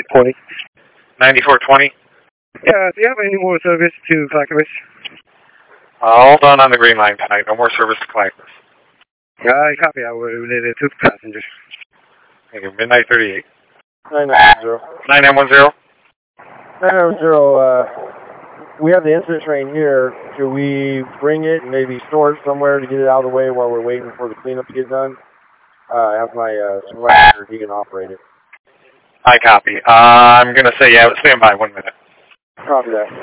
9420. 9420? Yeah, do you have any more service to Clackamas? Hold on the green line tonight. No more service to Clackamas. Copy. I will relay it to passengers. Thank you. Midnight 38. 9910. 9910? 9910, we have the incident train here. Should we bring it and maybe store it somewhere to get it out of the way while we're waiting for the cleanup to get done? Have my supervisor, he can operate it. I copy. I'm going to say, yeah, stand by 1 minute. Copy that.